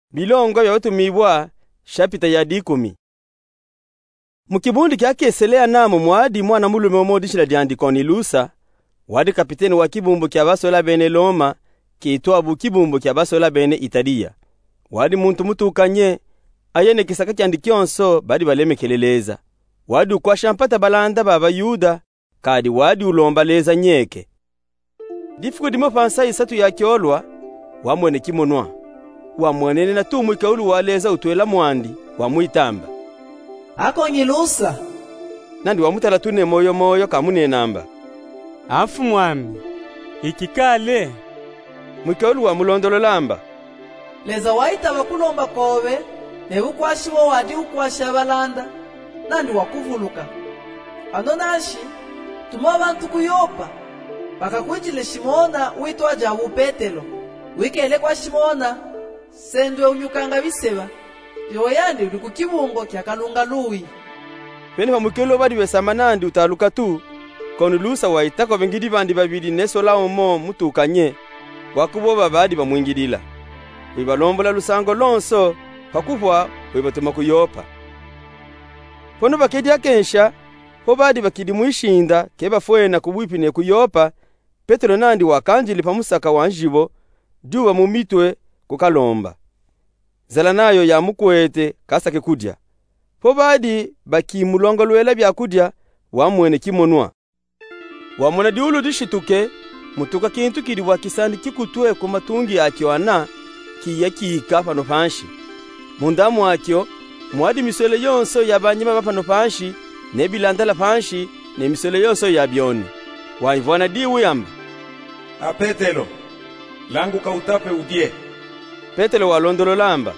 Bilongo yotumibwa shapita ya 10. Mukibundi kyakeselea namo mwadi mwana mulume omodishila lyandikoni Lusa, wadi kapiteni wa kibumbu kya basola bene Loma, kitwa bu kibumbu kya basola bene Italia. Wadi muntu mutukanye, ayene kisaka kyandikyonso badi balemekeleleza. Wadi ukwasha mpata balanda baba Yuda, kadi wadi ulombaleza nyeke. Difuku dimo pansa isatu ya kyolwa, wamwene kimonwa. Wamwenene na tumu ikaulu waleza utwela mwandi, wamuitamba. Akonyi Lusa. Nandi wamutala tune moyo kamune namba. Afu mwami, ikikale. Mwikaulu wamulondolo lamba. Leza waita wakulomba kowe, ne ukwashiwo wadi ukwasha balanda, nandi wakuvuluka. Anonashi, tuma abantu kuyopa, bakakwinjile Shimona uitwa jabu Petelo. Wikele kwa Shimona, sendwe unyukanga biseba. Yoyandi uli kukibungo kya kalunga lui. Pene pamukelo badi besama nandi utaluka tu, konu Lusa waitako bengidi bandi babili nesola omo mutukanye, wakuboba badi bamwingidila. Wibalombola lusango lonso, pakufwa wibatuma kuyopa. Pono bakedi akensha, po badi bakidi muishinda, keba fuena kubwipine kuyopa, Petro nandi wakanjili pamusaka wanjibo, duwa mumitwe kukalomba. Zala nayo ya mukwete kasake kudya. Po badi bakimulongolwela bya kudya, wamwene kimonwa. Wamwene diulu dishituke, mutuka kintu kidi wakisandi kikutwe kumatungi akyo ana, kiya kika pano panshi. Mundamu akyo, mwadi misole yonso ya banyima bapano panshi, nebilandala panshi, ne misole yonso ya bioni. Waivwana diwu yamba. Petelo, langu kautape udie. Petelo walondolo lamba.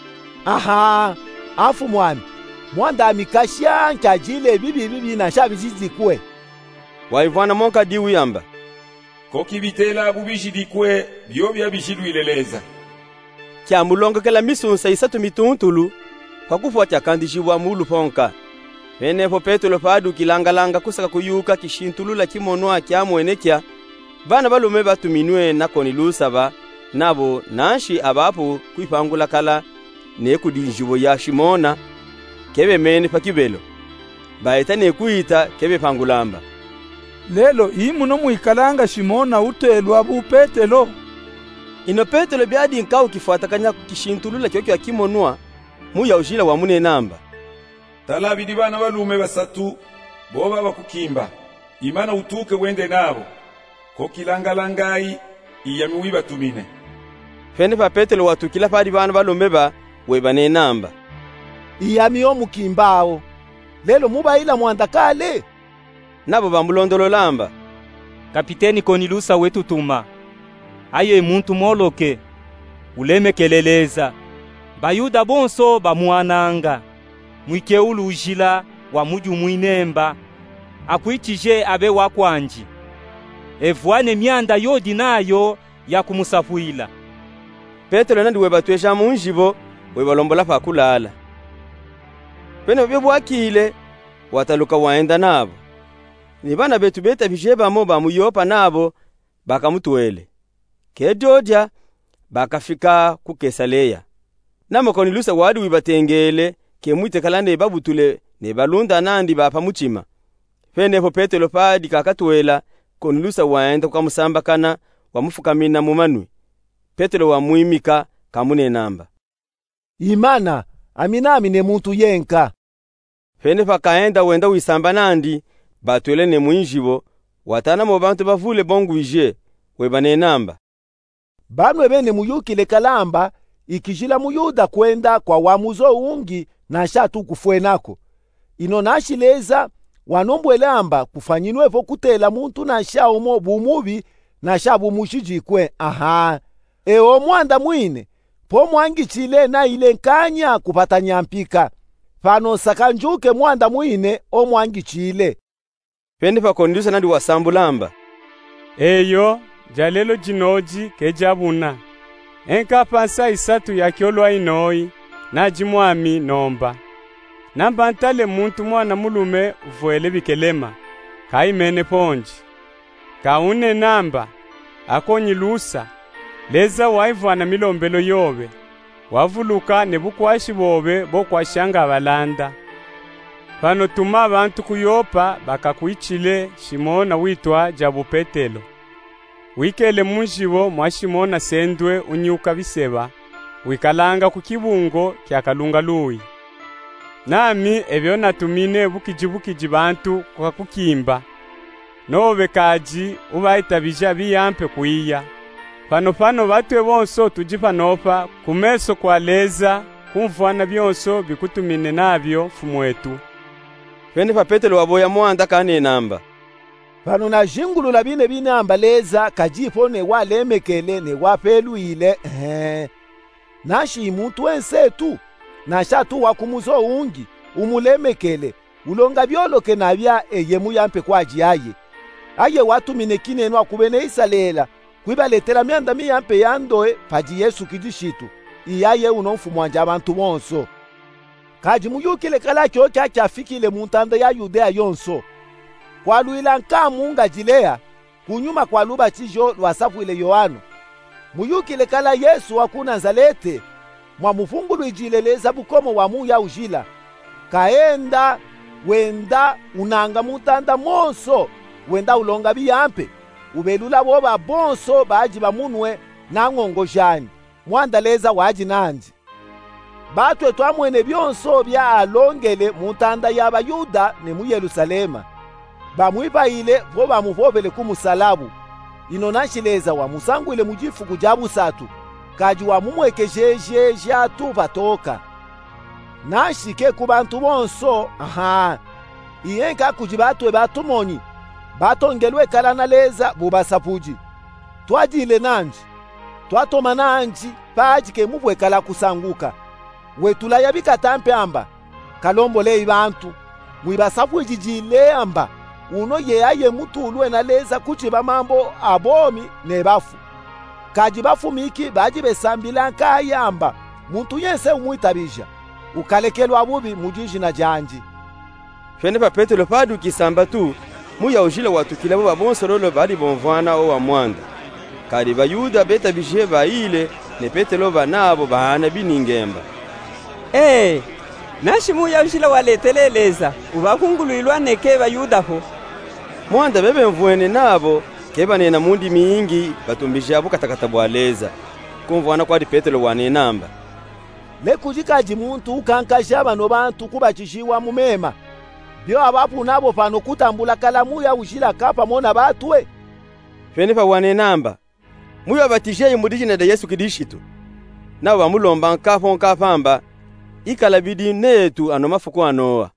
Aha, afu mwami, mwanda amikashia nkajile bibi na shabi zizikwe. Waivwana monka diwu yamba. Kokibitela bubishidikwe, byobya bishidwileleza. Kya mulongo kela misunsa isatu mituntulu, kwa kufuatia kandishibwa mulu ponka. Penepo Petelo padu kilanga kusaka kuyuka kishintulula kimonwa kya mwenekya, bana balume batuminwe nakoni Lusa ba, nabo nanshi abapu kuipangula kala nekudinjibo ya Shimona, kebe meni pakibelo. Baeta nekuita kebe pangulamba. Lelo imuno muikalanga Shimona utelwa bu Petelo. Ino Petelo byadi nkau kifuatakanya kishintulula kyokyo ya kimonwa, muya ujila wa mune namba. Talabidi bana balume basatu, boba bakukimba, imana utuke wende nabo. Kokilangalangai, iyamiwi batumine. Fene pa Petelo watukila padi bana balume ba, webane namba. Iyami omukimbao. Lelo mubaila mwandakale. Nabo bambulondolo lamba. Kapiteni koni Lusa wetu tuma. Aye muntu moloke. Ulemekeleleza. Bayuda bonso bamuananga. Mwikeulu ujila wa muju mwinemba. Akuichije abe wakwanji. Evwane mianda yodi nayo ya kumusafuila. Petelo nandi webatwesha munjibo, webalombola pa kulala. Pene bebwakile, wataluka waenda nabo. Nibana betu beta bijeba mo bamuyopa nabo, bakamutwele. Kedodya, bakafika kukesaleya. Namo koni Lusa wadi wibatengele, kemwite kalane babutule, ne balunda nandi bapa muchima. Penepo Petelo padi kakatwela, koni Lusa waenda kukamusambakana, wamufukamina mumanwi. Petelo wa muimika kamune namba. Imana, aminami ne muntu yenka. Penepa kaenda wenda wisamba nandi, batwele ne muinjibo, watana mo bantu bavule bongu ije, webane namba. Banwe bene muyukile kalamba, ikijila muyuda kwenda kwa wamuzo ungi na shatu kufwenako. Ino nashileza, wanombwelamba kufanyinwevo kutela muntu na sha umo bumubi na sha bumushijikwe. Aha, eo mwanda mwine, po mwangichile na ile nkanya kupata nyampika. Pano sakanjuke mwanda mwine o mwangichile. Penepa kondusa nandi wasambulamba. Eyo, jalelo jinoji kejabuna. Enka pansa isatu ya kyolwa inoi, na jimwami nomba. Namba ntale muntu mwana mulume uvuele bikelema, kaimene ponji. Kaune namba, akonyi Lusa, leza waivwana milombelo yobe. wavuluka ne bukwashi bobe bokwashanga abalanda. Pano tuma abantu ku Yopa bakakuichile Shimona witwa Jabu Petelo. Wikele munjibo mwa Shimona sendwe unyuka biseba, wikalanga ku kibungo kya Kalunga Lui. Nami ebyo natumine bukiji bantu kwa kukimba. Nobe kaji ubaita bija biyampe kuiya. Pano batwe bonso tujipanopa kumeso kwa leza kumfwana byonso bikutumine nabyo fumwetu. Pene pa Petelo waboya mwanda kane namba. Pano na jingulula bine binamba leza kajipo ne walemekele ne wapeluile. Nashi muntu wensetu nasha tu wakumuzo ungi umulemekele ulonga byoloke nabya eyemu yampe kwaji aye watumine kinenwa kubene isalela kwibaletela myanda miyampe yandoe paji Yesu kidishitu iyaye unomfumwanja abantu bonso kaji muyukile kala kyo kyafikile muntanda ya Yudea yonso kwaluila nkamunga jilea kunyuma kwa luba chijo lwasafwile Yohano muyukile kala Yesu wa Nazareti mwa mufungulu ijileleza bukomo wa muya ujila kaenda wenda unanga mutanda monso wenda ulonga biyampe ubelula boba bonso baji bamunwe na ngongo jani mwandaleza waji nanji batwe twamwene byonso bya alongele mutanda y'Abayuda ne mu Yerusalema bamwipaile vo bamuvovele ku musalabu ino nashileza wa musangwile mujifuku ja busatu kaji wa mumwekejeje jatu batoka nashike ku bantu bonso iyenka kuji batwe batumonyi batongelwe kalana leza bubasapuji twajile nanji twatoma nanji paji ke mubwe kala kusanguka wetula yabika tampe amba kalombole bantu mwibasapuji jile amba uno yeyaye mutulwe na leza kuchiba mambo abomi ne bafu kaji bafumiki baji besambila nkayamba muntu yense umwitabisha ukalekelwa bubi mujiji na janji. Pene pa Petelo padu kisamba tu muya ujile watukila bo bonsololo bali bonvana o wa mwanda kali Bayuda beta bije baile ne Petelo banabo bahana biningemba nashi muya ujile waleteleleza ubakungulwilwa neke Bayuda ho mwanda bebe mvuene nabo kebane na mundi mingi batumbisha abo katakata bwaleza kumvana kwa Petelo wane namba lekujikaji muntu ukankasha bano bantu kubachishiwa mumema byo abapu nabo pano kutambula kalamu ya ujila kapa mona batwe Pene pa wane namba muyo batije imudijina da Yesu kidishitu nabo bamulomba nkafo nkafamba ikalabidi netu ano mafuko anoa